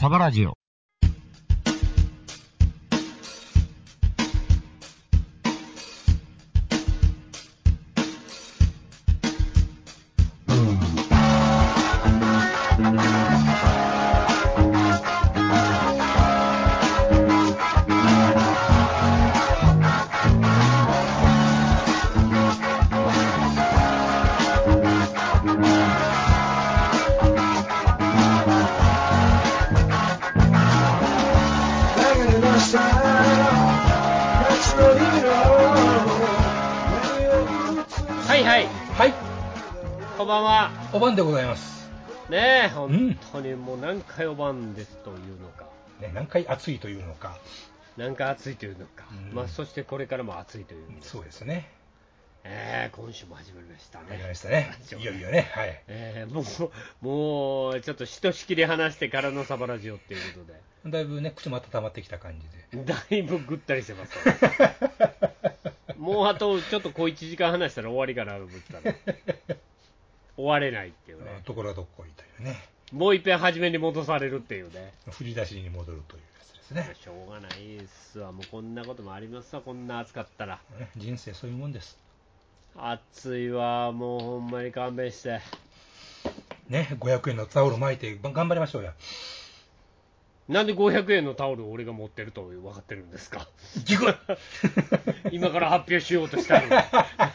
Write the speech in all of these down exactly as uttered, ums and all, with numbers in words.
サバラジオ。 おばんは。 おばんでございます。 ねえ、本当にもう何回おばんですというのか、 ね、何回暑いというのか、 何回暑いというのか、うん、まあそしてこれからも暑いというのか、 そうですね。 えー、今週も始まりましたね。 始まりましたね。いよいよね。はい。 えー、もうもうちょっとひとしきり話してからのサバラジオっていうことで、 だいぶね口も温まってきた感じで、だいぶぐったりしてます。もうあとちょっと小いちじかん話したら終わりかなと思ったら。終われないっていうね。 ところどっこいというね。 もう一遍初めに戻されるっていうね。 振り出しに戻るというやつですね。 しょうがないですわ。もうこんなこともありますわ。こんな暑かったら。 人生そういうもんです。 暑いわ。もうほんまに勘弁して。 ね、ごひゃくえんのタオル巻いて頑張りましょうや。 なんでごひゃくえんのタオルを俺が持ってると分かってるんですか。今から発表しようとしたのに。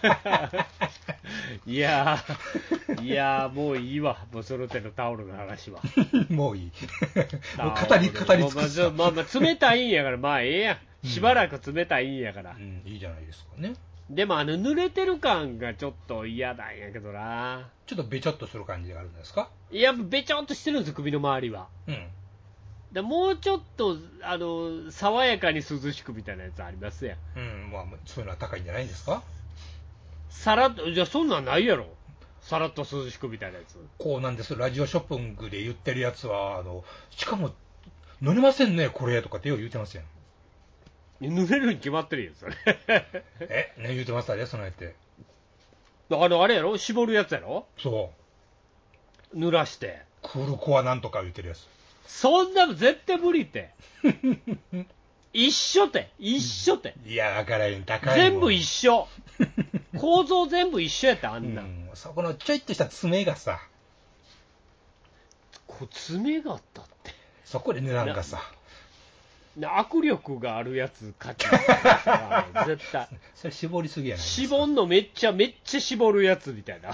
いやー、いやー、もういいわ。もうその手のタオルの話は。 もういい。もう語り、語り尽くす。 まあまあ、冷たいんやから、まあええやん。しばらく冷たいんやから。 うん、いいじゃないですかね。 でもあの濡れてる感がちょっと嫌なんやけどな。 ちょっとべちょっとする感じがあるんですか。 いや、べちょっとしてるんですよ、首の周りは。 うん。 でもうちょっとあの爽やかに涼しくみたいなやつありますやん。 うん、まあそういうのは高いんじゃないんですか。 さらっと、じゃあそんなんないやろ。さらっと涼しくみたいなやつ。 こうなんです。ラジオショッピングで言ってるやつは、あのしかも乗れませんねこれとかってよう言うてますやん。 濡れるに決まってるよそれ。 え、ね言うてましたね、そのやって。 あのあれやろ、絞るやつやろ。 そう。 濡らして。 クールコアなんとか言ってるやつ。 そんなの絶対無理って。一緒って、一緒って。 いや、だから高い。 全部一緒。構造全部一緒やった、あんな。うん、 そこのちょいっとした爪がさ。 こう爪があったって。 そこで値段がさ。 握力があるやつ買っちゃう。絶対。 それ絞りすぎやないですか。 絞んのめっちゃめっちゃ絞るやつみたいな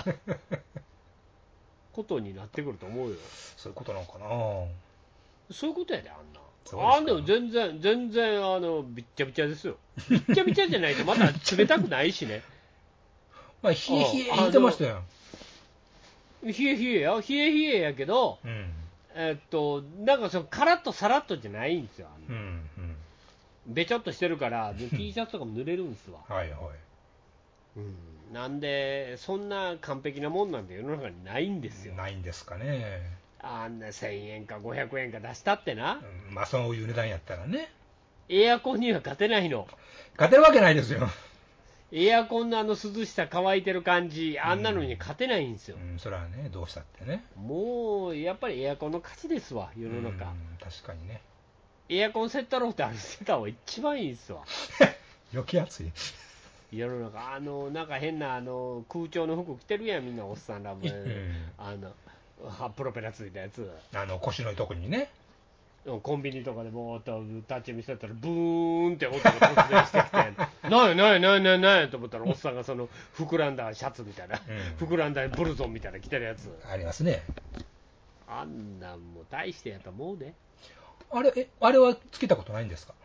ことになってくると思うよ。 そういうことなのかな。 そういうことやで、あんな。あんでも全然全然あのびっちゃびちゃですよ。びっちゃびちゃじゃないとまだ冷たくないしね。 まあ冷え冷え言ってましたよ。 冷え冷えや冷え冷えやけど、うん、えっとなんかそのカラッとサラッとじゃないんですよ。あの、うんうん、べちょっとしてるからT シャツとかも濡れるんですわ。 はいはい。 うん、なんでそんな完璧なもんなんて世の中にないんですよ。 ないんですかね。 あんなせんえんかごひゃくえんか出したってな、 うん、まあそういう値段やったらね。 エアコンには勝てないの。 勝てるわけないですよ。 エアコンのあの涼しさ乾いてる感じ、あんなのに勝てないんですよ。 うん、うん、それはね、どうしたってね。 もうやっぱりエアコンの勝ちですわ、世の中。うん、 確かにね。 エアコンセットローってあるセッターは一番いいですわ。 余計暑い。 世の中、あのなんか変なあの空調の服着てるやん、みんなおっさんらも、うん、あのプロペラついたやつ、 あの腰のとこにね。 コンビニとかでもーっと立ち見せたらブーンって音が突然してきてなんやなんやなんやなんやと思ったらおっさんがその膨らんだシャツみたいな、うん、膨らんだブルゾンみたいな着てるやつありますね。 あんなんもう大してやと思うで。 あれえあれはつけたことないんですか。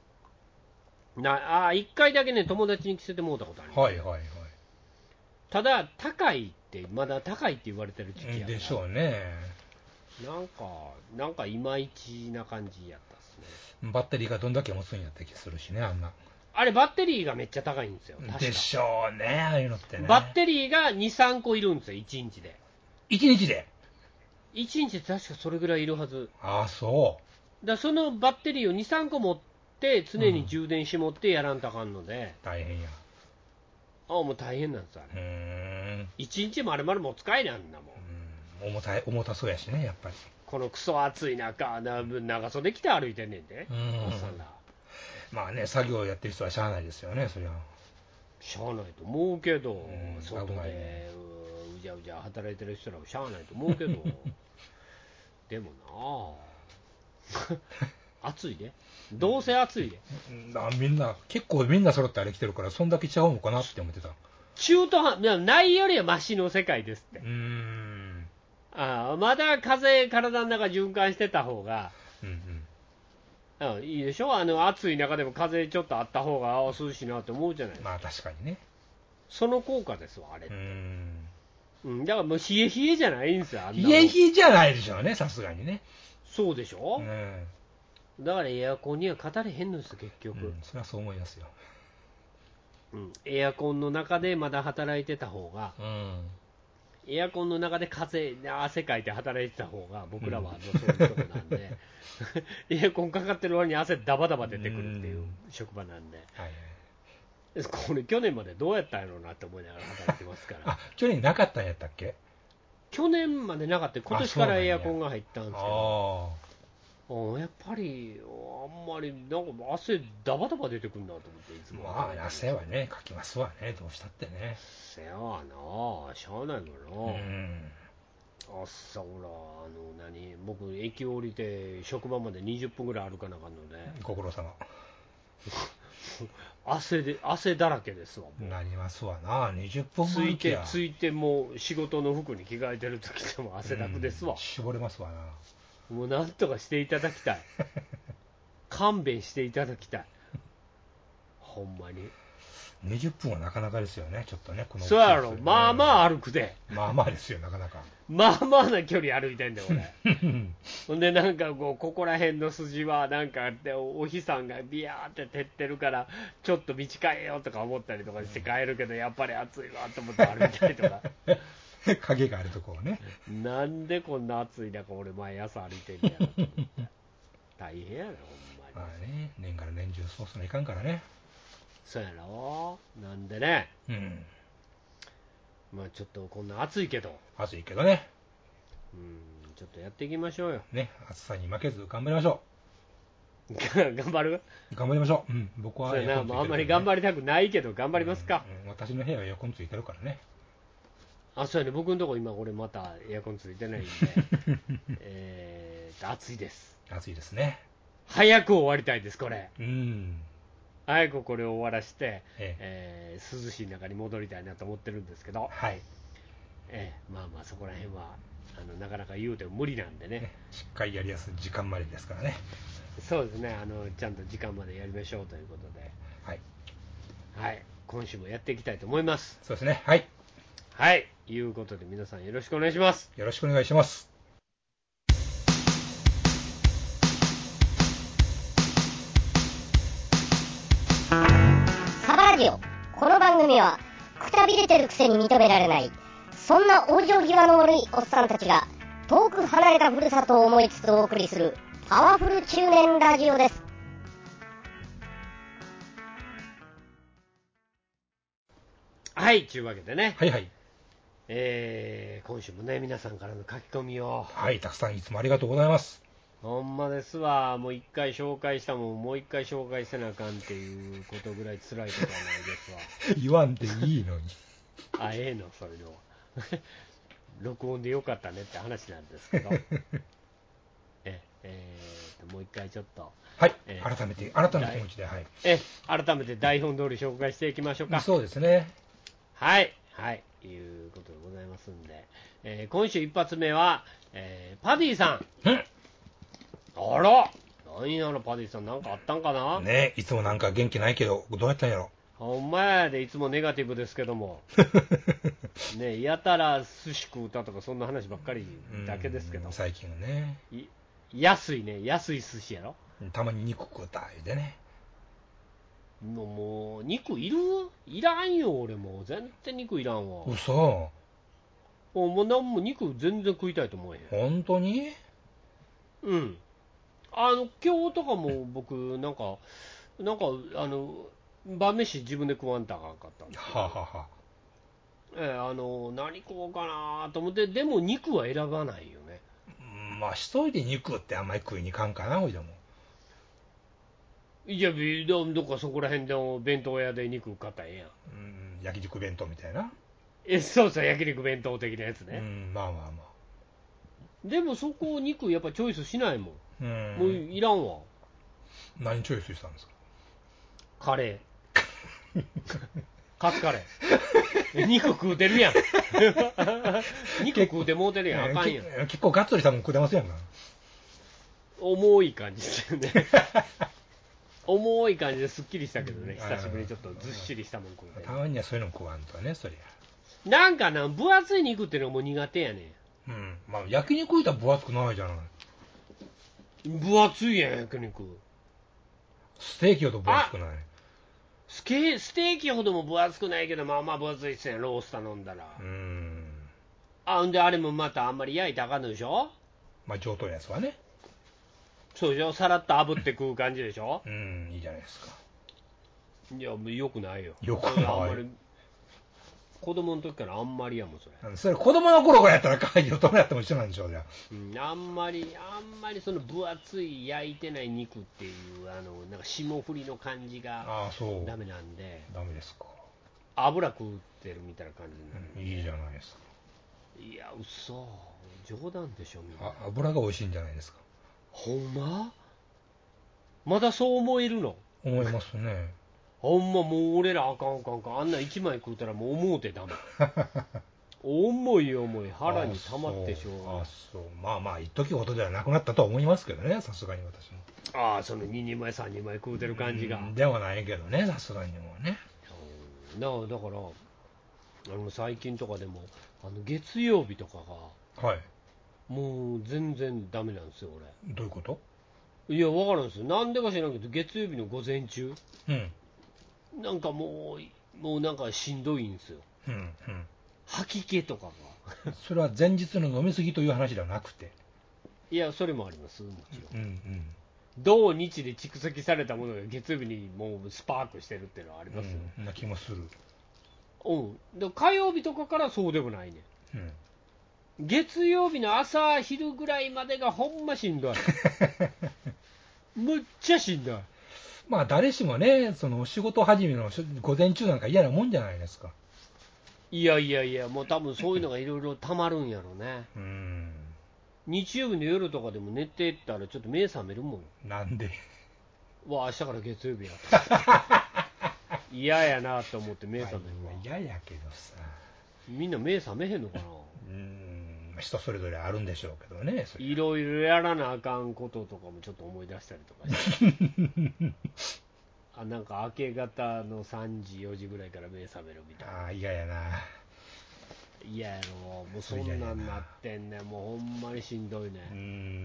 なあいっかいだけね友達に着せてもらったことある。 はいはいはい。 ただ高いってまだ高いって言われてる時期やからでしょうね。 なんかなんかいまいちな感じやったっすね。バッテリーがどんだけ持つんやった気するしね、あんな。 あれバッテリーがめっちゃ高いんですよ。確かでしょうね、ああいうのってね。 バッテリーがにさんこいるんですよ、いちにちで。 いちにちでいちにちで確かそれぐらいいるはず。 ああ、そう。 だそのバッテリーをにさんこ持って常に充電し持ってやらんとあかんので、 うん、大変や。 ああもう大変なんですあれ。うーんいちにち丸々も使えないんだもん。 うん重たい重たそうやしね、やっぱり。 このクソ暑い中、長袖着て歩いてんねんで、 うん、 おっさんら。 まあね、作業やってる人はしゃあないですよね、そりゃ。 しゃあないと思うけど、 うん、 外で、 ね、 うじゃうじゃ働いてる人らはしゃあないと思うけど、でもなあ、暑いで、どうせ暑いで。 うん、みんな、結構みんな揃ってあれ来てるから、そんだけちゃうのかなって思ってた。 中途半端、ないよりはマシの世界ですって。 うーん、 ああ、まだ風、体の中循環してた方が、 うんうん、いいでしょ、あの暑い中でも風ちょっとあった方が涼しいなって思うじゃないですか。 まあ確かにね。 その効果ですわ、あれっうて。 ん、 うん、だからもう冷え冷えじゃないんですよ、あんなもん。 冷え冷えじゃないでしょうね、さすがにね。 そうでしょ、 うん、 だからエアコンには語れへんのですよ、結局。 うん、それはそう思いますよ。 うん、エアコンの中でまだ働いてた方が、 うん、 エアコンの中で風、汗かいて働いてた方が、僕らはあのそういうとこなんで、うん、エアコンかかってる割に汗ダバダバ出てくるっていう職場なんで、 はい、 これ、去年までどうやったんやろうなって思いながら働いてますから。 あ、去年なかったんやったっけ？ 去年までなかった、今年からエアコンが入ったんですけど、あやっぱり、あんまり、なんか汗、ダバダバ出てくるなと思って、いつも。 まあ、汗はね、かきますわね、どうしたってね。 せやわな、しゃあないもんな。 うん。 朝、ほら、あの、何、僕、駅降りて、職場までにじゅっぷんぐらい歩かなあかんので、 ご苦労様。 汗で、汗だらけですわ、もう。 なりますわな、にじゅっぷんもついて、 歩きや。 ついて、もう仕事の服に着替えてる時でも汗だくですわ。 うん、絞れますわな。 もうなんとかしていただきたい。勘弁していただきたい。ほんまに。 にじゅっぷんはなかなかですよね、ちょっとね、この、 そうやろ、まあまあ歩くで。 まあまあですよ、なかなか。 まあまあな距離歩いてんだよ、俺。ほんで、なんかこう、ここら辺の筋は、なんかお、お日さんがビヤーって照ってるから、ちょっと道変えようとか思ったりとかして変えるけど、やっぱり暑いわと思って歩いたりとか。 影があるところね。 なんでこんな暑い中、俺、毎朝歩いてんねやろと思って。大変やな、ほんまに。 まあね、年から年中そうすないかんからね。 そうやろ、なんでね、 うん。 まあちょっとこんな暑いけど、 暑いけどね。 うん、ちょっとやっていきましょうよ。 ね、暑さに負けず頑張りましょ頑張る、 う。頑張りましょう。うん、僕はそうやな、 エアコンついてるからね、 もうあんまり頑張りたくないけど、頑張りますか。 うんうん、私の部屋はエアコンついてるからね。 あ、そうやね、僕のとこ今、これまたエアコンついてないんで、えーと、暑いです。 暑いですね。 早く終わりたいです、これ。 うん。 早くこれを終わらして、 ええー涼しい中に戻りたいなと思ってるんですけど、 はい。 えーまあまあ、そこら辺はあのなかなか言うても無理なんでね、 ね、しっかりやりやすい時間までですからね。 そうですね、あのちゃんと時間までやりましょうということで、 はい。 はい、今週もやっていきたいと思います。 そうですね。はい。 はい、いうことで皆さんよろしくお願いします。 よろしくお願いします。 サバラジオ。この番組はくたびれてるくせに認められない、そんな往生際の悪いおっさんたちが遠く離れたふるさとを思いつつお送りするパワフル中年ラジオです。 はい、というわけでね、 はいはい。 えー今週もね皆さんからの書き込みを、 はい、たくさんいつもありがとうございます。 ほんまですわ、もう一回紹介したもんもう一回紹介せなあかんっていうことぐらい辛いことはないですわ。 言わんでいいのに。 あ、ええの、そういうのは。録音でよかったねって話なんですけど、ええーともう一回ちょっと、 はい、 えー改めて、改めて気持ちで、はい。 え改めて台本通り紹介していきましょうか。 そうですね。 はい、はい、いうことでございますんで、えー今週一発目は、えーパディさん。 んあら、何やろ、パディさん、なんかあったんかな。 ね、いつもなんか元気ないけど、どうやったんやろ。 ほんまやで、いつもネガティブですけども、ね、やたら寿司食うたとか、そんな話ばっかりだけですけど、 最近はね、 い安いね、安い寿司やろ。 たまに肉食うた言うてね。 もう、もう肉いるいらんよ、俺もう、全然肉いらんわ。 嘘。 もう、もうなんも肉全然食いたいと思えへん。 本当に？ うん。あの、今日とかも僕、なんか、なんか、あの、晩飯自分で食わんとあかんかったんですけど、 はあ、はあはあ、 えーあの何食おうかなと思って、でも肉は選ばないよね。 まあ、一人で肉ってあんまり食いに行かんかな、おいでも。 いや、どどっかそこら辺で弁当屋で肉買ったらええやん。 うん、焼肉弁当みたいな。 え、そうそう、焼肉弁当的なやつね。 うん、まあまあまあ。 でもそこ肉やっぱチョイスしないもん。 うん。 もういらんわ。 何チョイスしたんですか？ カレー。カツカレー。肉食うてるやん。肉食うてもうてるやん。あかんやん。 結構ガッツリしたもん食うてますやんか。 重い感じですよね。重い感じですっきりしたけどね、久しぶりにちょっとずっしりしたもん食うて。 たまにはそういうの食わんとね、そりゃ。 なんかな、分厚い肉ってのがもう苦手やねん。うん。まあ、焼肉いたら分厚くないじゃない。 分厚いやん、焼肉。 ステーキほど分厚くない。 スケステーキほども分厚くないけど、まあまあ分厚いっすやん、ロース頼んだら。 うん。 あ、んであれもまたあんまり焼いたらあかんのでしょ？ まあ、上等やつはね。 そうでしょ、さらっと炙って食う感じでしょ。 うん、いいじゃないですか。 いや、もうよくないよ。 よくない。 あんまり子供の時からあんまりやもん、それ。 それ子供の頃からやったらかいよ、大人やっても一緒なんでしょう、じゃあ。 うん、あんまり、あんまりその分厚い焼いてない肉っていう、あの、なんか霜降りの感じがああ、そうダメなんで、 ダメですか。 油食ってるみたいな感じになるんで、 うん、いいじゃないですか。 いや、嘘、冗談でしょ、みんな。 あ、油が美味しいんじゃないですか。 ほんままだそう思えるの？ 思いますね。 ほんま、もう俺らあかんあかんあかん、あんないちまい食うたらもう思うてダメ。重い重い、腹に溜まってしょうがない。 あ、そう。まあまあ、一時ほどではなくなったとは思いますけどね、さすがに私も。 ああ、そのににまいさんにまい食うてる感じが。 ではないけどね、さすがにもね。 なあ、だからあの最近とかでもあの月曜日とかがはい。 もう全然ダメなんですよ、俺。 どういうこと？ いや、わかるんですよ。なんでか知らんけど、月曜日の午前中、 うん。 なんかもう、もうなんかしんどいんですよ。 うん。うん。 吐き気とかが。 それは前日の飲み過ぎという話ではなくて。 いや、それもあります、もちろん。 うんうん。 同日で蓄積されたものが月曜日にもうスパークしてるっていうのはありますよ。 うん、な気もする。 うん。で火曜日とかからそうでもないね。 うん。 月曜日の朝、昼ぐらいまでがほんましんどい。むっちゃしんどい。 まあ誰しもね、その仕事始めの午前中なんか嫌なもんじゃないですか。 いやいやいや、もう多分そういうのがいろいろたまるんやろね。 うん。 日曜日の夜とかでも寝てったらちょっと目覚めるもん。 なんで？ わあ、明日から月曜日や。嫌やなと思って目覚めるわ。 嫌やけどさ。 みんな目覚めへんのかな。 うん、人それぞれあるんでしょうけどね。 いろいろやらなあかんこととかもちょっと思い出したりとかしてあ、なんか明け方のさんじよじぐらいから目覚めるみたいな。 ああ、嫌やな。 嫌やろ、もうそんなんなってんねん、もうほんまにしんどいね。 うん。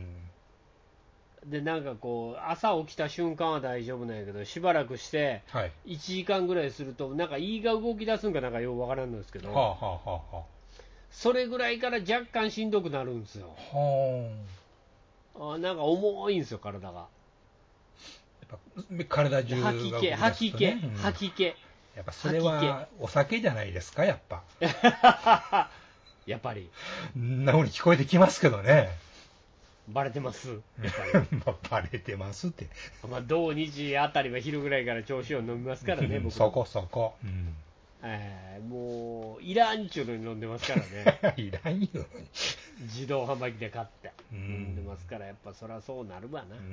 で、なんかこう、朝起きた瞬間は大丈夫なんやけど、しばらくして、 はい。 いちじかんぐらいすると、なんか胃が動き出すんかなんかようわからんのですけど、 はあはあはあはそれぐらいから若干しんどくなるんですよ。 あ。はあ。 あ、なんか重いんですよ、体が。 やっぱ体中が動き出すとね、 吐き気、 うん吐き気。 やっぱそれはお酒じゃないですか、やっぱ。 やっぱり。 んなふうに聞こえてきますけどね。 バレてます。やっぱりバレてますって。 まあ、同日あたりは昼ぐらいから調子を飲みますからね、僕。 そこそこ。うん、 えー、もう、いらんちゅうのに飲んでますからね。 いらんよ。 自動販売機で買って。 うん、 飲んでますから、やっぱそりゃそうなるわな。 うん。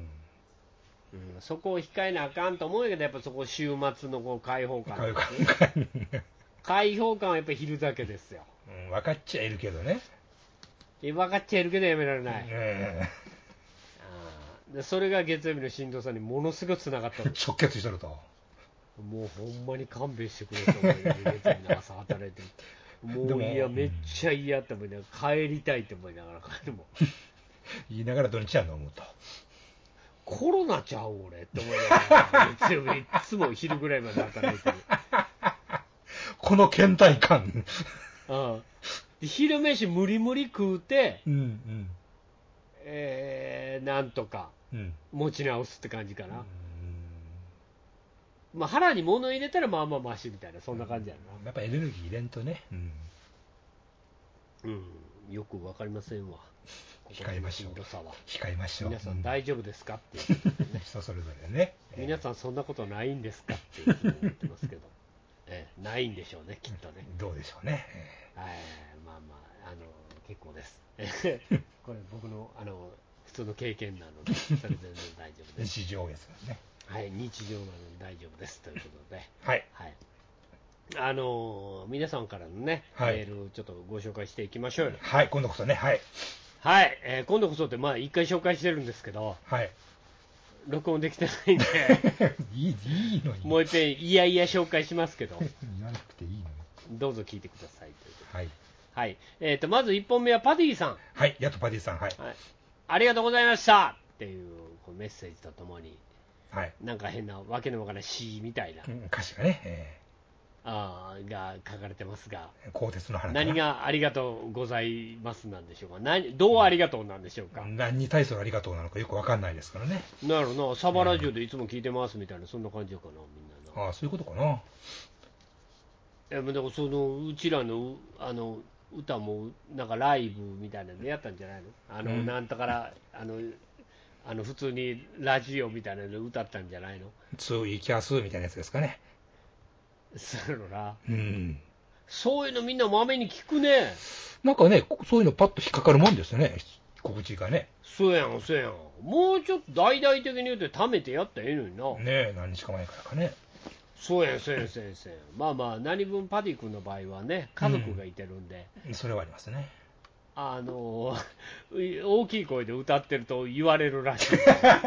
うん、そこを控えなあかんと思うけど、やっぱそこ週末のこう開放感、ね、開放感はやっぱり昼酒ですよ、 うん、分かっちゃいるけどね。 分かっちゃいるけどやめられない、 えー、でそれが月曜日のしんどさにものすごくつながった直結してると。 もうほんまに勘弁してくれと思いながら月曜日の朝働いてるもういやめっちゃ嫌って思いながら帰りたいって思いながら帰るもん言いながら土日は飲むと。 コロナちゃう俺って思いながら月曜日いつも昼ぐらいまで働いてるこの倦怠感うんで昼飯無理無理食うて、 うんうんえー、なんとかうん持ち直すって感じかな、 うんまあ、腹に物入れたらまあまあマシみたいなそんな感じやな、 やっぱエネルギー入れんとね、うんうん、よくわかりませんわ控えましょう。控えましょう。 皆さん大丈夫ですかっていう、 ね、人それぞれね。 皆さんそんなことないんですかっていうふうに思ってますけど、えー、ないんでしょうね、きっとね。 どうでしょうね。 えー、まあまあ、あの結構です。これ僕のあの普通の経験なので、それ全然大丈夫です。 日常ですよね。 はい、日常なので大丈夫ですということで、 はい。 はい、あのー、皆さんからのね、はい、メールをちょっとご紹介していきましょうよ。 はい、今度こそね、はい。 はい、えー、今度こそって、まあ、一回紹介してるんですけど、 はい。 録音できてないんで、 いい、いいのに。 もう一遍、いやいや紹介しますけど、 言わなくていいのに。 どうぞ聞いてくださいということで。 はい。 はい。えっ、ー、と、まずいっぽんめはパディさん。 はい、やっとパディさん、はい。 はい、ありがとうございましたっていうこうメッセージとともに、 はい。 なんか変な、わけのわからない詩みたいな、 うん、歌詞がね、えー、あが書かれてますが、 鋼鉄の花何がありがとうございますなんでしょうか、何どうありがとうなんでしょうか、 うん、何に対するありがとうなのかよくわかんないですからね。 なるほどな、サバラジオでいつも聞いてますみたいな、そんな感じかな、みんなな。 ああ、そういうことかな。 え、だからそのうちらのあの歌もなんかライブみたいなのやったんじゃないの、あの、うん、なんとからあのあの普通にラジオみたいなの歌ったんじゃないの、 ツーイキャスみたいなやつですかね。 そうのな、 うん、 そういうのみんなまめに聞くね。 なんかね、そういうのパッと引っかかるもんですよね、告知がね。 そうやん、そうやん。もうちょっと大々的に言うて貯めてやったらええのにな。 ねえ、何日か前からかね。 そうやん、そうやん、そうやん、そうやん。まあまあ、何分パディ君の場合はね、家族がいてるんで。 うん、それはありますね。 あのー、大きい声で歌ってると言われるらしい。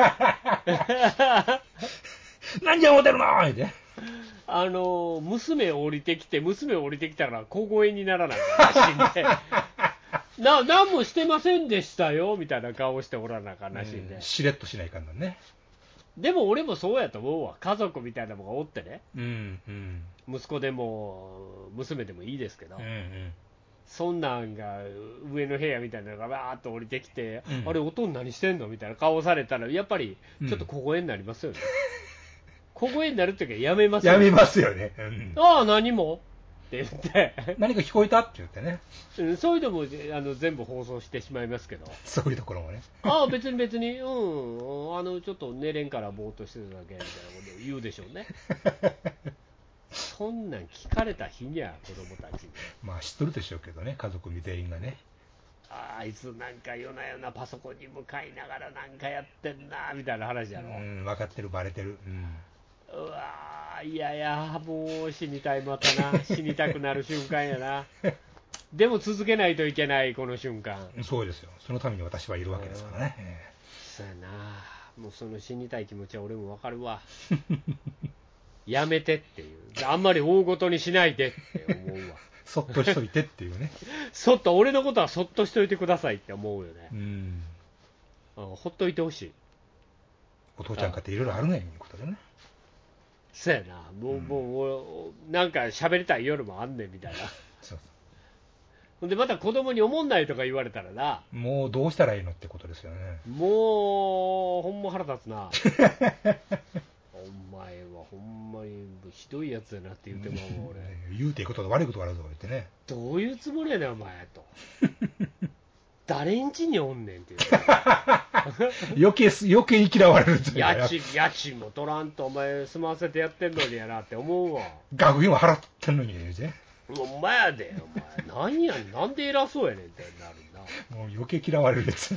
何じゃ思ってるのーって。 あのー、娘降りてきて、娘降りてきたら小声にならないらしいんで。な、何もしてませんでしたよ、みたいな顔をしておらなあかんらしいんで。うん、 しれっとしないかんのね。 でも俺もそうやと思うわ。家族みたいなのがおってね。 うんうん、 息子でも、娘でもいいですけど。 うんうん、 そんなんが上の部屋みたいなのがバーッと降りてきて、 うん、 あれ、おとん何してんのみたいな顔されたら、やっぱりちょっと小声になりますよね。うん、小声になるっていうか、やめますよね。やめますよね。 うん、ああ、何もって言って、何か聞こえたって言ってね。 うん、そういうのもあの全部放送してしまいますけど、 そういうところもね。 ああ、別に別に、うん、あのちょっと寝れんからぼーっとしてるだけみたいなことを言うでしょうね。そんなん聞かれた日には子供たちに。 まあ知っとるでしょうけどね、家族全員がね。 あ, あいつなんか夜な夜なパソコンに向かいながらなんかやってんなみたいな話やろ。 うん、分かってる、バレてる。うん、 うわー、いやいや、もう死にたい、またな、死にたくなる瞬間やな。でも続けないといけない、この瞬間。 そうですよ、そのために私はいるわけですからね。 そうやな、もうその死にたい気持ちは俺も分かるわ。やめてっていう、あんまり大ごとにしないでって思うわ。 そっとしといてっていうね。 そっと、俺のことはそっとしといてくださいって思うよね。 うん、 ほっといてほしい。 お父ちゃんかっていろいろあるねんいうことでね。 そうやな、もう、うん、もうなんか喋りたい夜もあんねんみたいな。そうそう。ほんでまた子供に思んないとか言われたらな、 もうどうしたらいいのってことですよね。 もうほんま腹立つな。お前はほんまにひどいやつだなって言うてまうわ俺。 言うていいことと悪いことがあるぞ言ってね。 どういうつもりやねんお前と。誰んちにおんねんっていう。 余計余計に嫌われるっていう。 家賃家賃も取らんとお前済ませてやってんのにやなって思うわ。 学費も払ってんのに言うて。 お前やでお前何やねん、なんで偉そうやねんってなるな。もう余計嫌われるやつ。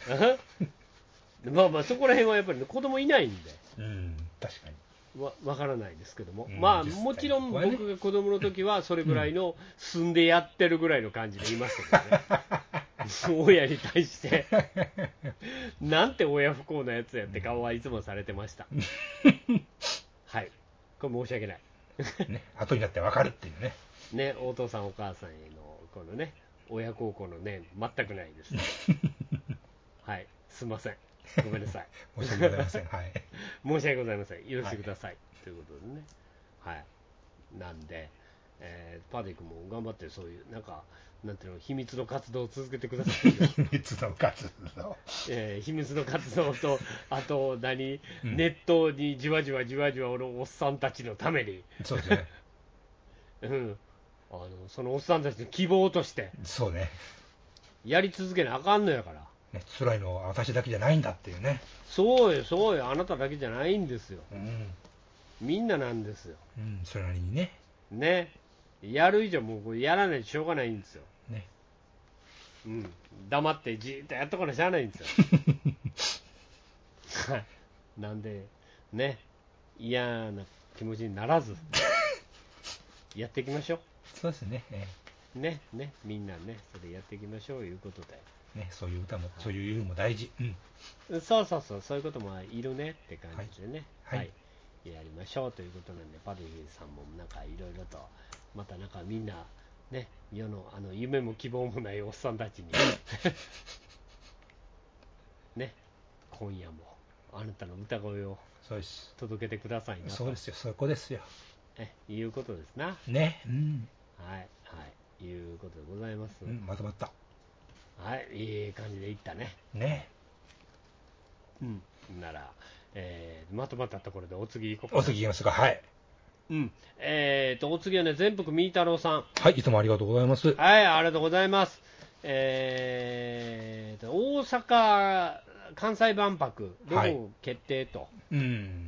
まあまあそこら辺はやっぱり、ね、子供いないんで。 うん、確かに。 わ分からないですけども、 うん、 まあもちろん僕が子供の時はそれぐらいの住んでやってるぐらいの感じでいましたけどね。親に対してなんて親不幸なやつやって顔はいつもされてました。はい、これ申し訳ない。 ね、後になって分かるっていうね。 ね、お父さんお母さんへのこのね親孝行の念全くないです。はい、すいません。ごめんなさい。 申し訳ございません。はい。 申し訳ございません。許してください。はい、ということでね。はい。なんで、えー、パディ君も頑張ってそういうなんかなんていうの秘密の活動を続けてください。 秘密の活動。 えー、秘密の活動とあと何、うん、ネットにじわじわじわじわのおっさんたちのために。 そうですね。 うん。あのそのおっさんたちの希望として。 そうね。 やり続けなあかんのやから。 ね、辛いのは私だけじゃないんだっていうね。 そうよ、そうよ、あなただけじゃないんですよ。 うん。 みんななんですよ。 うん、それなりにね。 ね。やる以上もうやらないとしょうがないんですよ。 ね。 うん。黙ってじーっとやっとかなしゃあないんですよ。はい。なんで、ね。嫌な気持ちにならず、やっていきましょう。 そうですね。ね。 ね、ね、みんなね、それやっていきましょういうことで。 ね、そういう歌も、はい、そういう夜も大事。 うん。そうそうそう、そういうこともいるねって感じでね。 はい。はいはい、やりましょうということなんで、パルヒーさんもなんかいろいろと、またなんかみんな、ね、世のあの夢も希望もないおっさんたちに、ね、今夜もあなたの歌声を届けてくださいなと。 そうですよ、そこですよ。 え、いうことですな。 ね。うん。 はい、はい、いうことでございます。 うん、まとまった。 はい、いい感じでいったね。 ね。 うん。なら、えー、まとまったところでお次行こうかな。 お次行きますか、はい。 うん。えーと、お次はね、全福みーたろうさん。 はい、いつもありがとうございます。 はい、ありがとうございます。えーと、大阪・関西万博、ロゴ決定と。はい、 うん。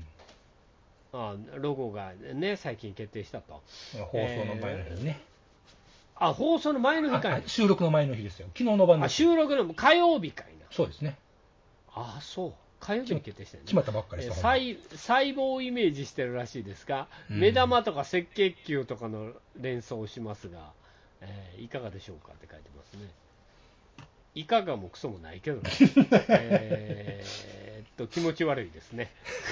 あロゴがね、最近決定したと。 放送の前の日にね。 えー、あ、放送の前の日かいな。 収録の前の日ですよ。昨日の晩です。 あ、収録の火曜日かいな。 そうですね。 あ、そう。火曜日に決定してるね。 決まったばっかりです。 細胞をイメージしてるらしいですが、うん、目玉とか赤血球とかの連想をしますが、えー、いかがでしょうかって書いてますね。いかがもクソもないけどね。えーっと、気持ち悪いですね。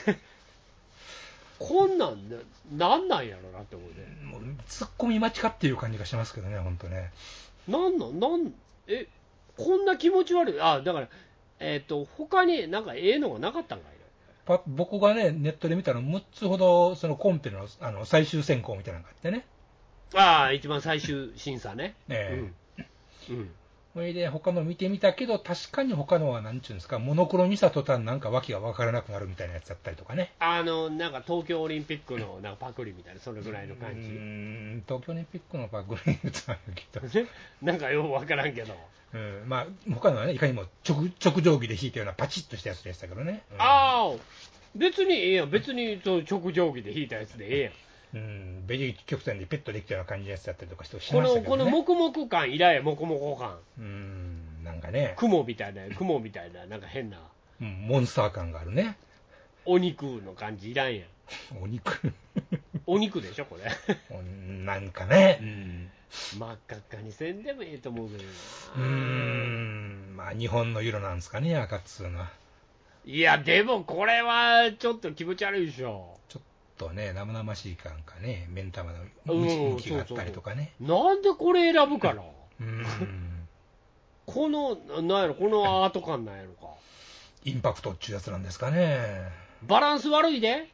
こんなんね、なんなんやろなって思うね。 もうツッコミ待ちかっていう感じがしますけどね、本当ね。 なんなん、なん、え、こんな気持ち悪い、あ、だから、えっ、ー、と、他になんかええのがなかったんかいな。僕がね、ネットで見たらむっつほど、そのコンペの、あの最終選考みたいなのがあってね。 ああ、一番最終審査ね。 ええうん。うん。 それで他の見てみたけど、確かに他のはなんちゅうんですか、モノクロにした途端なんか訳が分からなくなるみたいなやつだったりとかね。 あの、なんか東京オリンピックのなんかパクリみたいな、それぐらいの感じ。うーん、東京オリンピックのパクリ言うとあるけど。 なんかよく分からんけど。 うん、まあ、他のはね、いかにも直直定規で引いたようなパチッとしたやつでしたけどね。 うん、ああ、別にええやん、別にそう直定規で引いたやつでええやん。 うん、ベリー曲線でペットできたような感じのやつだったりとかしてしましたけど、ね、 この、この黙々感、いらんや、黙々感。 うん、なんかね。 雲みたいな、雲みたいな、なんか変な。 うん、モンスター感があるね。 お肉の感じいらんやん。 お肉お肉でしょ、これ。 なんかね。うん、 真っ赤っかにせんでもええと思うけどな。 うーん、まあ日本の色なんですかね、赤っつうのは。 いや、でもこれはちょっと気持ち悪いでしょ。 ちょっとね、生々しい感かね、目ん玉の向きがあったりとかね。 そうそうそう、なんでこれ選ぶかな。 うん。 この、なんやろ、このアート感なんやろか。 インパクトっていうやつなんですかね。 バランス悪いで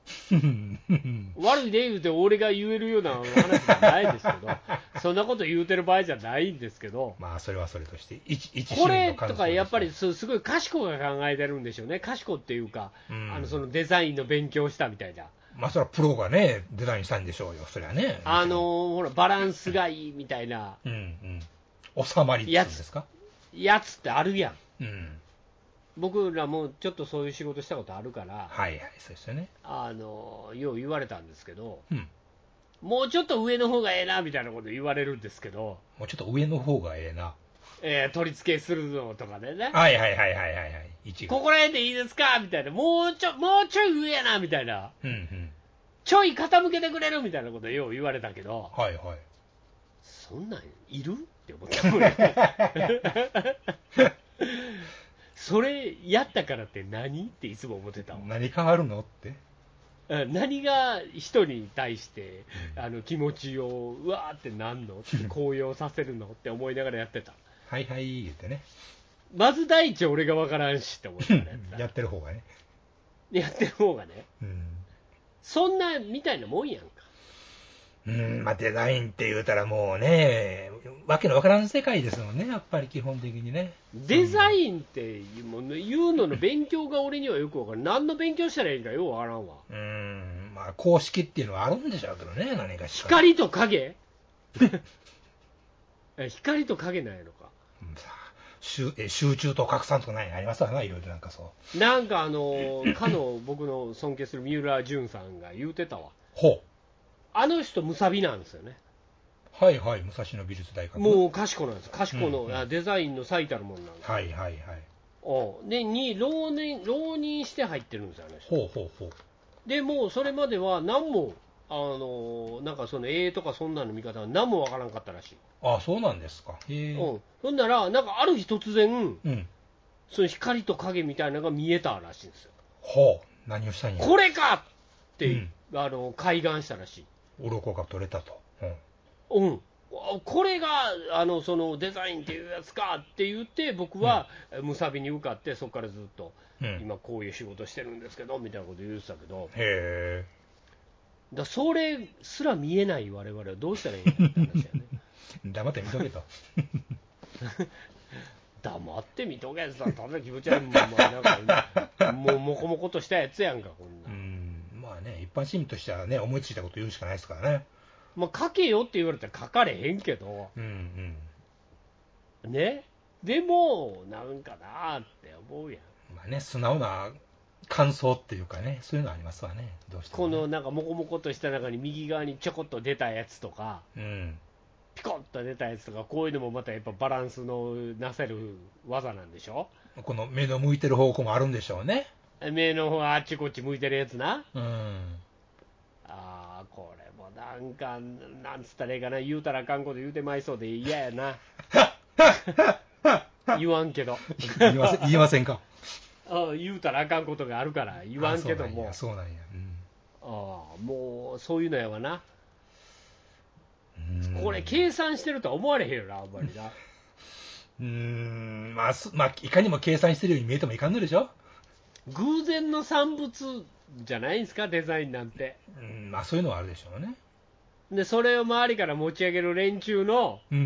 悪いで言うて俺が言えるような話じゃないですけど、そんなこと言うてる場合じゃないんですけど、 まあそれはそれとして一一これとかやっぱりすすごい賢が考えてるんでしょうね。賢っていうか、うん、あのそのデザインの勉強したみたいな。 まあそれはプロがねデザインしたんでしょうよ、それはね。 あのー、ほらバランスがいいみたいな、 うんうん、収まりっていうんですか、 やつってあるやん。うん、 僕らもちょっとそういう仕事したことあるから、 はいはい、そうですよね。 あのよう言われたんですけど、 うん、 もうちょっと上の方がええなみたいなこと言われるんですけど、 もうちょっと上の方がええな、 えー、取り付けするのとかでね、 はいはいはいはいはいはい、 ここら辺でいいですかみたいな、もうちょもうちょい上やなみたいな、 うんうん、 ちょい傾けてくれるみたいなことよう言われたけど、 はいはい、 そんなんいるって思ったもんね。それやったからって何っていつも思ってたわ。 何変わるのって、 何が人に対してあの気持ちをうわーってなんのって高揚させるのって思いながらやってた。 はいはい言ってね、 まず第一俺が分からんしって思ってたやってる方がね、 やってる方がね、 うん、 そんなみたいなもんやんか。 うん、まあデザインって言うたらもうね、わけのわからん世界ですもんね、やっぱり基本的にね。 デザインってもう言うのの勉強が俺にはよくわからん。何の勉強したらいいんかようわからんわ。 うん、まあ公式っていうのはあるんでしょうけどね、何かしら。 光と影光と影なんやのか。 さあ集え集中と拡散とか何ありますわな、いろいろなんかそう。 なんかあの、かの僕の尊敬する三浦淳さんが言うてたわ。 ほう。 あの人、むさびなんですよね。 はいはい、武蔵野美術大学。 もう賢なんです。賢の、 うんうん、 デザインの最たるものなんです。 はいはいはい。 おで、に浪人、浪人して入ってるんですよ、あの人。 ほうほうほう。 でもうそれまでは何も、あのなんかその絵とかそんなの見方は何もわからんかったらしい。 ああ、そうなんですか。へえ。 うん。そんなら、なんかある日突然、 うん。 その光と影みたいなのが見えたらしいんですよ。 ほう。何をしたんや。 これかって、 うん、 あの開眼したらしい。 鱗が取れたと。 うん。うん。これがあのそのデザインっていうやつかって言って、僕はむさびに受かって、そこからずっと、うん、今こういう仕事してるんですけどみたいなこと言ってたけど、 へえ。 だそれすら見えない我々はどうしたらいいんだって話やね。 黙って見とけと。 黙って見とけってさ、ただ気持ち悪いもん、まあ、なんかもうもこもことしたやつやんか、こんな。 うん、まあね、一般市民としてはね、思いついたこと言うしかないですからね。 まあ、書けよって言われたら書かれへんけど、 うんうん、ね、でも、なんかなーって思うやん。 まあね、素直な感想っていうかね、そういうのありますわね、どうしても、ね。 このなんかもこもことした中に右側にちょこっと出たやつとか、 うん、 ピコッと出たやつとか、こういうのもまたやっぱバランスのなせる技なんでしょ。 この目の向いてる方向もあるんでしょうね。 目の方があっちこっち向いてるやつな。 うん。 ああ、これもなんか、なんつったらいいかな、言うたらあかんこと言うてまいそうで嫌やな。言わんけど。 言いません、言いませんか。 ああ、言うたらあかんことがあるから言わんけども。 あ、そうなんや、そうなんや。うん、 ああ、もうそういうのやわな。これ計算してるとは思われへんよな、あんまりな。 うーん、まあ、まあ、いかにも計算してるように見えてもいかんのでしょ。 偶然の産物じゃないんですか、デザインなんて。 うん、まあそういうのはあるでしょうね。 で、それを周りから持ち上げる連中の、 うんうん、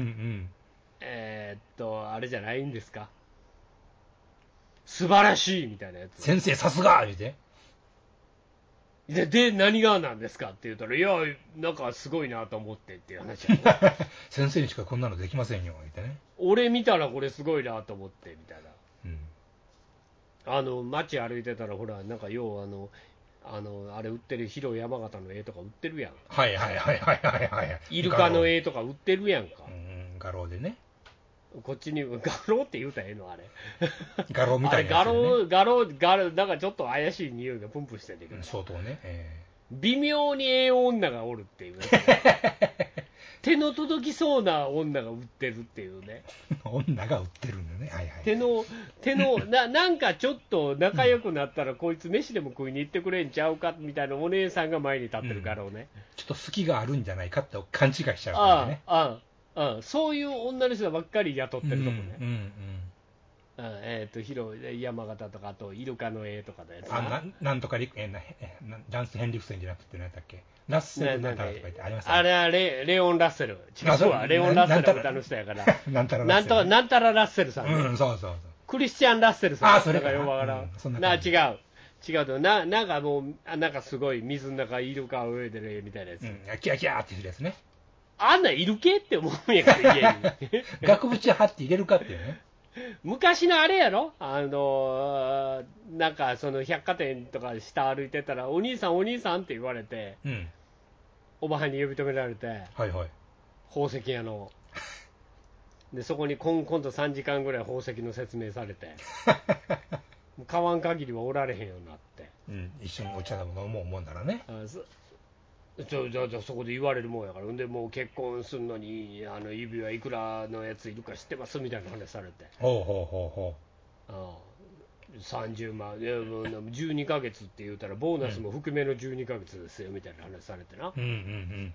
えー、っと、あれじゃないんですか。素晴らしいみたいなやつ。 先生さすが言うて。 で、で、何がなんですかって言ったら、いや、なんかすごいなと思ってっていう話や先生にしかこんなのできませんよ、言ってね。 俺見たらこれすごいなと思って、みたいな。 うん、 あの、街歩いてたら、ほら、なんかよう、あの、あの、あれ売ってる、広山形の絵とか売ってるやん。 はいはいはいはいはいはい。 イルカの絵とか売ってるやんか。 うん、画廊でね。 こっちに、画廊って言うたらええのあれ。 画廊みたいなやつ、ね。 あれ、画廊、画廊、画廊、なんかちょっと怪しい匂いがプンプンしてんだけど。 相当ね。えー、微妙にええ女がおるっていうね。手の届きそうな女が売ってるっていうね。 女が売ってるんだね。はいはい。 手の、手の、な、なんかちょっと仲良くなったら、うん、こいつ飯でも食いに行ってくれんちゃうかみたいなお姉さんが前に立ってるからね、うん。 ちょっと好きがあるんじゃないかって勘違いしちゃうからね。 ああ、ああ、ああ、そういう女の人ばっかり雇ってるとこね。 うんうんうんえっ、ー、と、広い山形とか、あと、イルカの絵とかのやつな。 あな、なんとかリク、えー、な、えー、ランス・ヘンリクセンじゃなくて、何だっけ、ラッセルなんたらとか言ってあります、ね、 あれはレ、レオン・ラッセル。違うわ、レオン・ラッセルは歌の人やから。 なんたらラッセル。なんたらラッセルさん、ね。 うん、そうそうそう。 クリスチャン・ラッセルさん。 あ、それか。 よくわからん。うん、そんなな、違う。違うと、な、なんかもう、なんかすごい水の中イルカを泳いでる絵みたいなやつ。うん、 キャキャーっていうやつね。 あんなイル系って思うんやから、家に。 額縁貼って入れるかっていうね。 昔のあれやろ、あのー、なんかその百貨店とか下歩いてたら、お兄さん、お兄さんって言われて、うん、おばはんに呼び止められて、 はいはい、 宝石屋の、でそこに今今度さんじかんぐらい宝石の説明されて、買わん限りはおられへんようになって、 うん、一緒にお茶でも飲もうもんならね。 あそじゃじゃじゃそこで言われるもんやから、んでもう結婚するのにあの指輪いくらのやついるか知ってますみたいな話されて、 ほうほうほうほう、ああさんじゅうまん、いやもうじゅうにかげつって言うたらボーナスも含めのじゅうにかげつですよみたいな話されてな、 うんうんうん、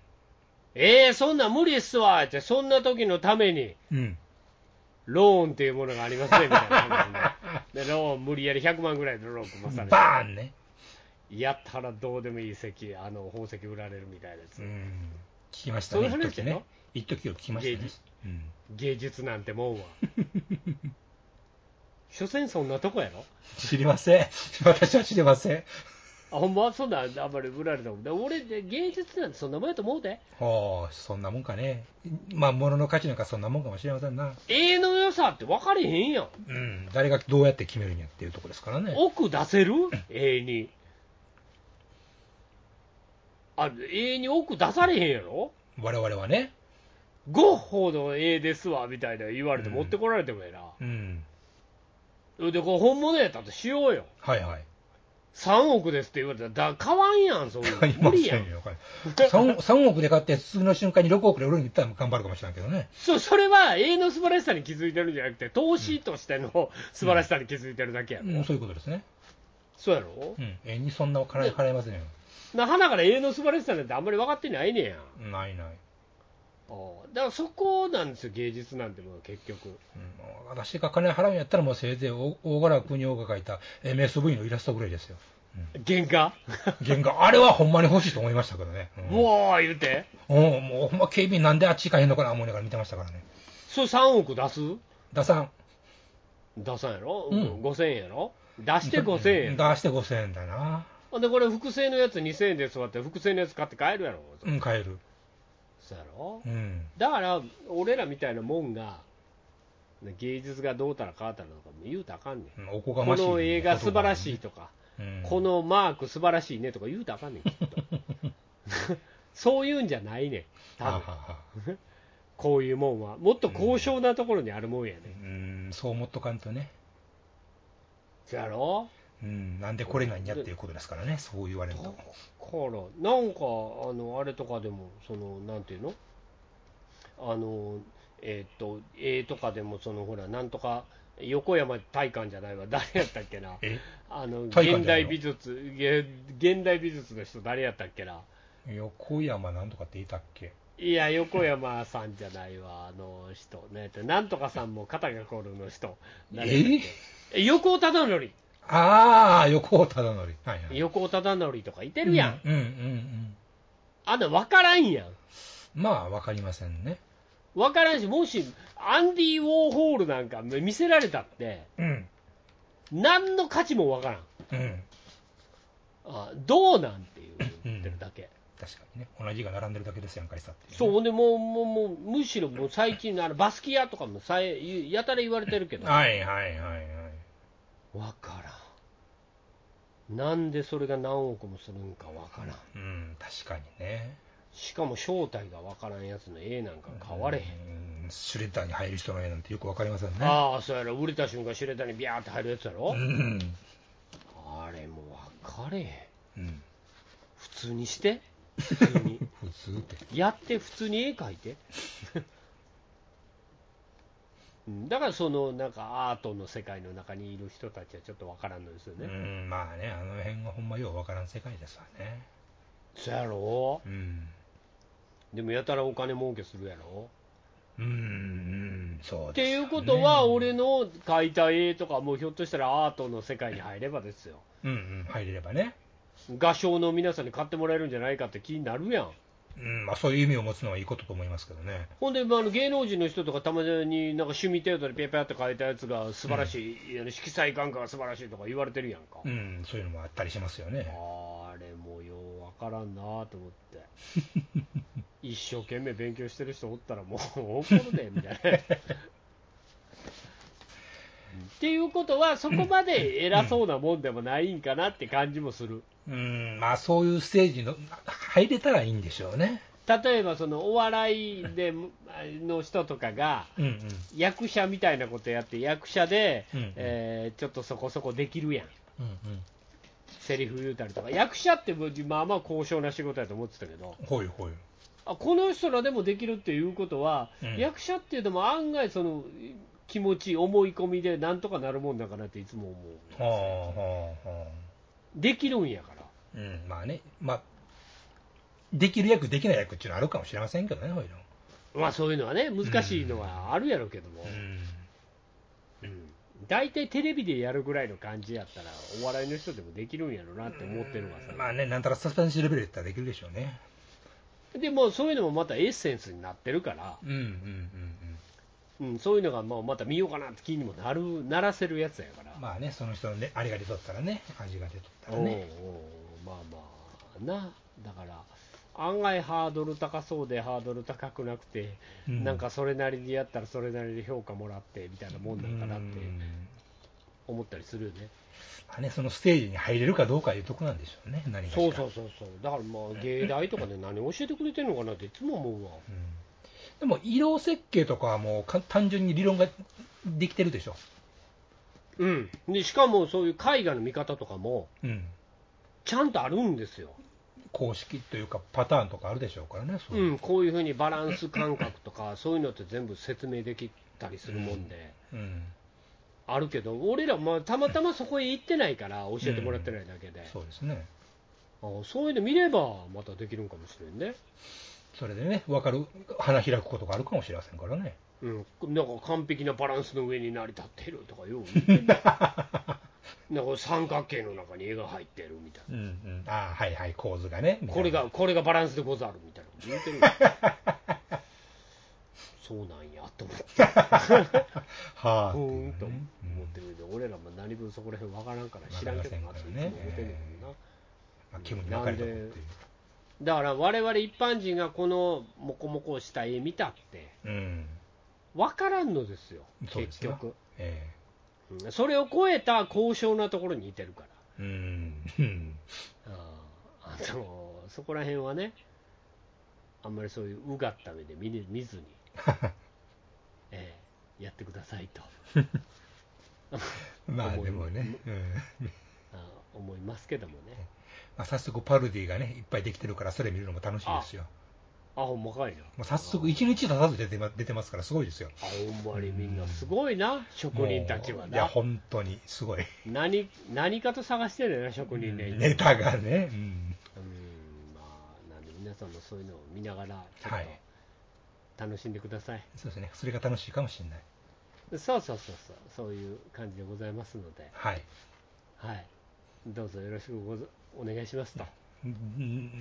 えー、そんな無理っすわって、そんな時のために、うん、ローンっていうものがありますねみたいな話で、でローン無理やりひゃくまんぐらいでローン組まされて、 バーンね、 やったらどうでもいい石、あの宝石売られるみたいなやつ、うん、 聞きましたね、 そういう話ね、 一時を聞きましたね、 うん、芸術なんてもんは所詮そんなとこやろ。 知りません、私は知りません。 あ、ほんまそんなあんまり売られたもんで、俺で芸術なんてそんなもんやと思うで。 はあ、そんなもんかね。まあ、物の価値なんかそんなもんかもしれませんな。 絵の良さって分かれへんやん。 うん、誰がどうやって決めるんやっていうところですからね。 奥出せる絵に。あ、絵に奥出されへんやろ。 我々はね。 ゴッホの絵ですわみたいな言われて持ってこられてもええな。 うん。 で、これ本物やったとしようよ。 はいはい。 さんおくですって言われたら、だ買わんやん、そういうの。無理やん。 3, さんおくで買って、次の瞬間にろくおくで売るん言ったら頑張るかもしれんけどね。 そう、それは絵の素晴らしさに気づいてるんじゃなくて、投資としての素晴らしさに気づいてるだけやろ。 うんうん、そういうことですね。 そうやろ。 うん、絵にそんな金払えませんよ。 な、花から絵の素晴らしさなんてあんまり分かってないねや。 ないない。 ああ、だからそこなんですよ、芸術なんてもの結局。 うん、私が金払うんやったら、もうせいぜい大柄国王が描いた エムエスブイ のイラストぐらいですよ。 うん、原画原画、あれはほんまに欲しいと思いましたけどね。 うん、うわー言うて。 うん、もうほんま警備員なんであっち行かへんのかな思いながら見てましたからね。 それさんおく出す出さん。 出さんやろ、 うん、 ごせんえんやろ、出してごせんえん。 出してごせんえんだな。 で、これ複製のやつにせんえんで座って、複製のやつ買って帰るやろ。 うん、買える。 そうやろ、 うん、 だから俺らみたいなもんが芸術がどうたら変わったらとか言うたらあかんねん、 うん、おこがましい、 この映画素晴らしいとか、 うん、 このマーク素晴らしいねとか言うたらあかんねん、きっとそういうんじゃないねん多分。はははこういうもんはもっと高尚なところにあるもんやね、 うん、うん、そう思っとかんとね。 そうやろ、 うん、なんでこれなんやっていうことですからね、そう言われると。だからなんかあのあれとかでもそのなんていうの、あのえっ、ー、と絵とかでもそのほらなんとか横山大観じゃないわ、誰やったっけな、あの現代美術現代美術の人誰やったっけな、 横山なんとかって言ったっけ。 いや横山さんじゃないわ、あの人ね、なんとかさんも肩が凝るの人誰やったっけ、え横尾忠則。 ああ、横尾忠則、はいはい、 横尾忠則とかいてるやん、 うんうんうんうん、 あんな分からんやん。 まあ分かりませんね。 分からんし、もしアンディ・ウォーホールなんか見せられたって、うん、何の価値も分からん、うん、あどうなんていう言ってるだけ、うん、 確かにね、同じが並んでるだけですやんかいさって、ね、 そうでもうもうもうむしろもう最近のあのバスキアとかもさえやたら言われてるけど、 はいはいはいはい、 分からん、なんでそれが何億もするんか分からん、 うん、確かにね、 しかも正体が分からんやつの絵なんか買われへん、 うん、シュレッダーに入る人の絵なんてよく分かりませんね。 ああそうやろ、売れた瞬間シュレッダーにビャーって入るやつやろ、うん、あれも分かれへん、うん、普通にして普通に普通ってやって普通に絵描いてだからそのなんかアートの世界の中にいる人たちはちょっと分からんのですよね。 うん、まあね、あの辺がほんまよう分からん世界ですわね。 そやろ、 うん、 でもやたらお金儲けするやろ、 うん、うん、そうですね。 っていうことは俺の描いた絵とかもひょっとしたらアートの世界に入ればですよ、 うんうん、入れればね、 画商の皆さんに買ってもらえるんじゃないかって気になるやん。 うん、まあ、そういう意味を持つのはいいことと思いますけどね。 ほんで、まあ、あの芸能人の人とかたまになんか趣味程度でピャピャって書いたやつが素晴らしい、うん、色彩感覚が素晴らしいとか言われてるやんか、 うん、そういうのもあったりしますよね。 あれもうようわからんなと思って一生懸命勉強してる人おったらもう怒るでみたいなっていうことはそこまで偉そうなもんでもないんかなって感じもする。 うん、まあそういうステージの入れたらいいんでしょうね。 例えばそのお笑いでの人とかが役者みたいなことやって役者で、うんうん、えー、ちょっとそこそこできるやん、うんうん、セリフ言うたりとか、役者ってまあまあ高尚な仕事やと思ってたけど、 ほいほい、 あこの人らでもできるっていうことは、うん、役者っていうのも案外その気持ち思い込みでなんとかなるもんだからっていつも思う、はあはあはあ、できるんやから、 うん、まあね、まあできる役できない役っていうのはあるかもしれませんけどね、そういうのまあそういうのはね難しいのはあるやろうけども、うんうん、大体テレビでやるぐらいの感じやったらお笑いの人でもできるんやろうなって思ってるわさ、 まあね、なんたらサスペンスレベルだったらできるでしょうね。 でもそういうのもまたエッセンスになってるから、うんうんうんうんうん、そういうのがまあまた見ようかなって気にもなるならせるやつやから、 まあね、その人の、ね、あれが出とったらね、味が出とったらね、 おうおうまあまあな、だから案外ハードル高そうでハードル高くなくて、うん、なんかそれなりにやったらそれなりに評価もらってみたいなもんなんかなって思ったりするよね。 あね、そのステージに入れるかどうかいうとこなんでしょうね、何かしら。 そうそうそうそう、だからまあ芸大とかで何教えてくれてるのかなっていつも思うわ、 うん、でも医療設計とかはもうか単純に理論ができてるでしょ。 うん、でしかもそういう絵画の見方とかもちゃんとあるんですよ、 うん、公式というかパターンとかあるでしょうからね。 そう、うん、こういうふうにバランス感覚とかそういうのって全部説明できたりするもんで、うんうん、あるけど俺らまあたまたまそこへ行ってないから教えてもらってないだけで、うん、 そうですね。 あそういうの見ればまたできるんかもしれんね。 それでね、分かる花開くことがあるかもしれませんからね。 うん、なんか完璧なバランスの上に成り立っているとかよう言ってんだなんか三角形の中に絵が入ってるみたいな、うんうん、 あはいはい、構図がね、 これがこれがバランスでござるみたいなこと言ってるそうなんやと思ってはあふーんと思ってるけど、うん、俺らも何分そこら辺分からんから知らんけどなっていつも思ってんねんけどな、 まあ、気分に分かれたことっていう。 だから我々一般人がこのモコモコした絵見たって、うん、分からんのですよ結局。えー、それを超えた高尚なところにいてるから、うん、ああのそこら辺はね、あんまりそういううがった目で 見, 見ずに、えー、やってくださいとまあでもね、うん、 あ思いますけどもね、 まあ、早速パルディがねいっぱいできてるからそれ見るのも楽しいですよ。 あ、ほんまかいな。 もう早速いちにち経たず出て、ま、出てますからすごいですよ。 あ、ほんまにみんなすごいな、うん、職人たちはな。 いや本当にすごい。 何何かと探してるよな職人ね、 ネタがね。うん、うん、 まあなんで皆さんもそういうのを見ながらちょっと楽しんでください。はい、 そうですね。それが楽しいかもしれない。 そうそうそうそう、そういう感じでございますので。はいはい。どうぞよろしくごお願いしますと。 うん、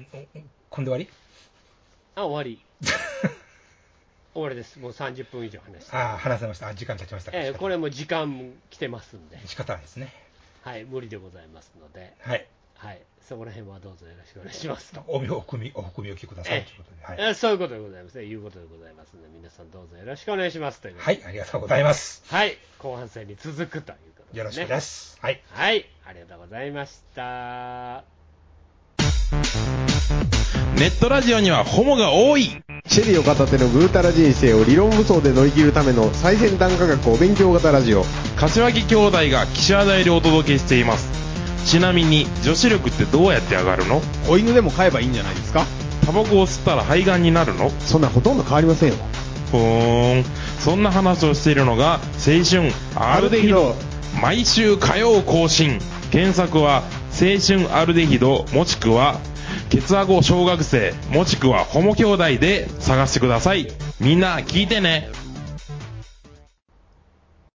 こんで終わり？ あ、終わり終わりです。もうさんじゅっぷん以上話して。 ああ、話せました。時間経ちましたか。 えー、これも時間来てますんで仕方ないですね。 はい、無理でございますので、 はい、 はい、そこら辺はどうぞよろしくお願いしますと。 お含みお含みお聞きくださいということで、 はい、そういうことでございますね。いうことでございますので、皆さんどうぞよろしくお願いしますという。 はい、ありがとうございます。 はい、後半戦に続くということで、ね、 よろしくです。はい、 はい、ありがとうございました。 ネットラジオにはホモが多い。 シェリーを片手のぐうたら人生を理論武装で乗り切るための最先端科学お勉強型ラジオ。 柏木兄弟が岸和田よりお届けしています。ちなみに女子力ってどうやって上がるの？ 子犬でも飼えばいいんじゃないですか？ タバコを吸ったら肺がんになるの？ そんなほとんど変わりませんよ。 ふーん、そんな話をしているのが青春アルデヒド。毎週火曜更新。検索は青春アルデヒドもしくはケツアゴ小学生もしくはホモ兄弟で探してください。みんな聞いてね。